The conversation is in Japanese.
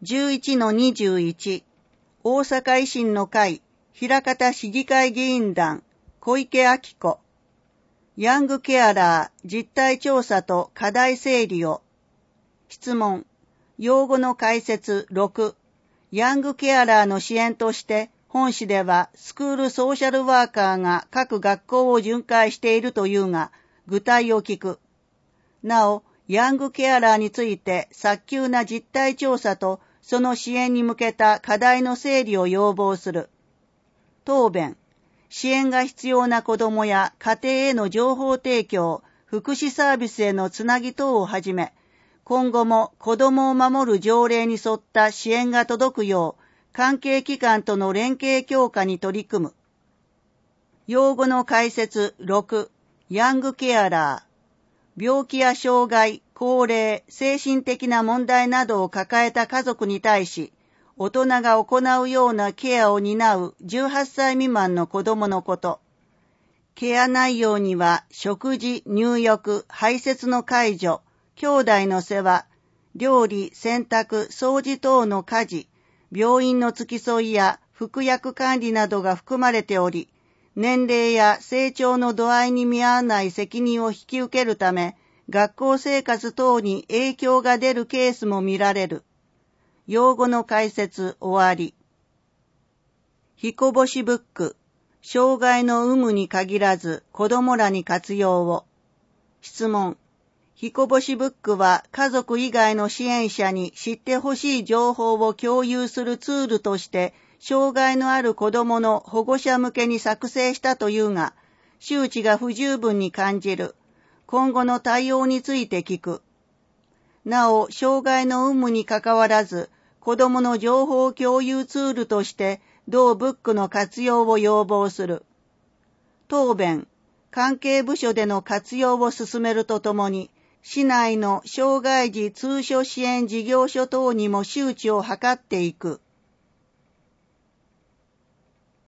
11-21 大阪維新の会枚方市議会議員団小池晃子ヤングケアラー実態調査と課題整理を質問用語の解説6ヤングケアラーの支援として本市ではスクールソーシャルワーカーが各学校を巡回しているというが具体を聞く。なお、ヤングケアラーについて早急な実態調査とその支援に向けた課題の整理を要望する。答弁。支援が必要な子どもや家庭への情報提供、福祉サービスへのつなぎ等をはじめ、今後も子どもを守る条例に沿った支援が届くよう、関係機関との連携強化に取り組む。用語の解説6、ヤングケアラー。病気や障害、高齢、精神的な問題などを抱えた家族に対し、大人が行うようなケアを担う18歳未満の子供のこと。ケア内容には、食事、入浴、排泄の介助、兄弟の世話、料理、洗濯、掃除等の家事、病院の付き添いや服薬管理などが含まれており、年齢や成長の度合いに見合わない責任を引き受けるため、学校生活等に影響が出るケースも見られる。用語の解説終わり。彦星ブック、障害の有無に限らず子供らに活用を。質問。彦星ブックは家族以外の支援者に知ってほしい情報を共有するツールとして、障害のある子供の保護者向けに作成したというが、周知が不十分に感じる。今後の対応について聞く。なお、障害の有無にかかわらず、子供の情報共有ツールとして、同ブックの活用を要望する。答弁、関係部署での活用を進めるとともに、市内の障害児通所支援事業所等にも周知を図っていく。